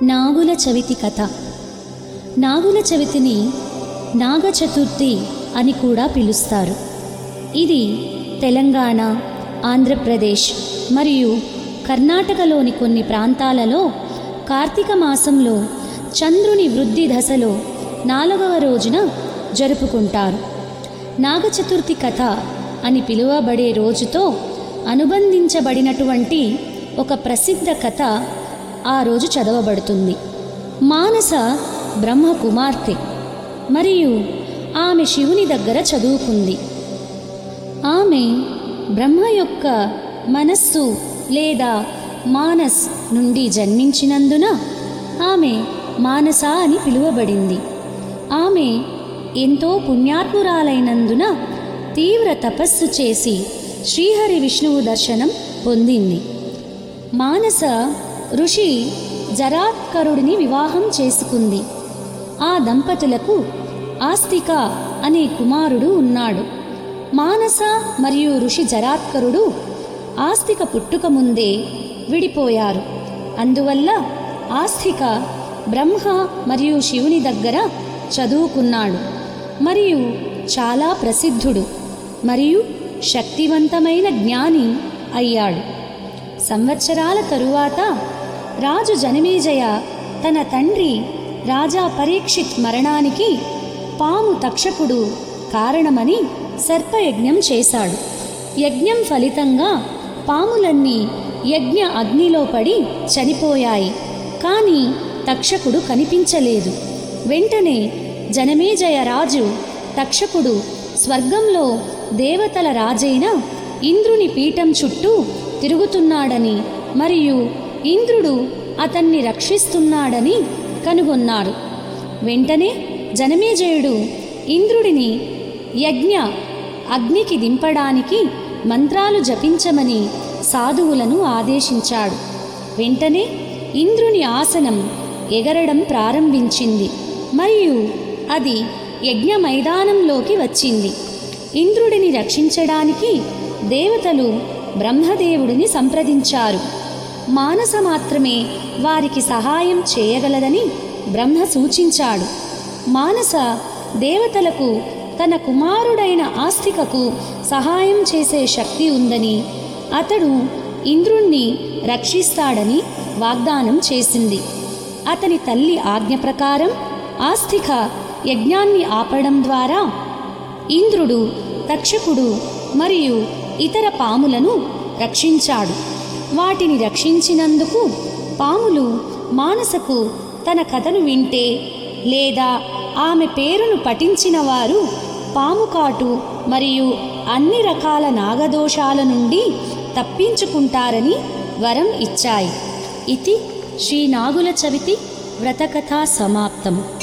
నాగుల చవితి కథ. నాగుల చవితిని నాగ చతుర్థి అని కూడా పిలుస్తారు. ఇది తెలంగాణ, ఆంధ్రప్రదేశ్ మరియు కర్ణాటకలోని కొన్ని ప్రాంతాలలో కార్తీక మాసంలో చంద్రుని వృద్ధి దశలో 4వ రోజున జరుపుకుంటారు. నాగ చతుర్థి కథ అని పిలువబడే రోజుతో అనుబంధించబడినటువంటి ఒక ప్రసిద్ధ కథ ఆ రోజు చదవబడుతుంది. మానస బ్రహ్మ కుమార్తె మరియు ఆమె శివుని దగ్గర చదువుకుంది. ఆమె బ్రహ్మ యొక్క మనస్సు లేదా మానస్ నుండి జన్మించినందున ఆమె మానస అని పిలువబడింది. ఆమె ఎంతో పుణ్యాత్మురాలైనందున తీవ్ర తపస్సు చేసి శ్రీహరి విష్ణువు దర్శనం పొందింది. మానస ఋషి జరాత్కరుడిని వివాహం చేసుకుంది. ఆ దంపతులకు ఆస్తిక అనే కుమారుడు ఉన్నాడు. మానస మరియు ఋషి జరాత్కరుడు ఆస్తిక పుట్టుక ముందే విడిపోయారు. అందువల్ల ఆస్తిక బ్రహ్మ మరియు శివుని దగ్గర చదువుకున్నాడు మరియు చాలా ప్రసిద్ధుడు మరియు శక్తివంతమైన జ్ఞాని అయ్యాడు. సంవత్సరాల తరువాత రాజు జనమేజయ తన తండ్రి రాజా పరీక్షిత్ మరణానికి పాము తక్షకుడు కారణమని సర్పయజ్ఞం చేశాడు. యజ్ఞం ఫలితంగా పాములన్నీ యజ్ఞ అగ్నిలో పడి చనిపోయాయి. కానీ తక్షకుడు కనిపించలేదు. వెంటనే జనమేజయ రాజు తక్షకుడు స్వర్గంలో దేవతల రాజైన ఇంద్రుని పీఠం చుట్టూ తిరుగుతున్నాడని మరియు ఇంద్రుడు అతన్ని రక్షిస్తున్నాడని కనుగొన్నాడు. వెంటనే జనమేజయుడు ఇంద్రుడిని యజ్ఞ అగ్నికి దింపడానికి మంత్రాలు జపించమని సాధువులను ఆదేశించాడు. వెంటనే ఇంద్రుని ఆసనం ఎగరడం ప్రారంభించింది మరియు అది యజ్ఞ మైదానంలోకి వచ్చింది. ఇంద్రుడిని రక్షించడానికి దేవతలు బ్రహ్మదేవుడిని సంప్రదించారు. మానస మాత్రమే వారికి సహాయం చేయగలదని బ్రహ్మ సూచించాడు. మానస దేవతలకు తన కుమారుడైన ఆస్తికకు సహాయం చేసే శక్తి ఉందని, అతడు ఇంద్రుణ్ణి రక్షిస్తాడని వాగ్దానం చేసింది. అతని తల్లి ఆజ్ఞ ప్రకారం ఆస్తిక యజ్ఞాన్ని ఆపడం ద్వారా ఇంద్రుడు, తక్షకుడు మరియు ఇతర పాములను రక్షించాడు. వాటిని రక్షించినందుకు పాములు మానసకు తన కథను వింటే లేదా ఆమె పేరును పఠించిన వారు పాము కాటు మరియు అన్ని రకాల నాగదోషాల నుండి తప్పించుకుంటారని వరం ఇచ్చాయి. ఇది శ్రీ నాగుల చవితి వ్రతకథా సమాప్తం.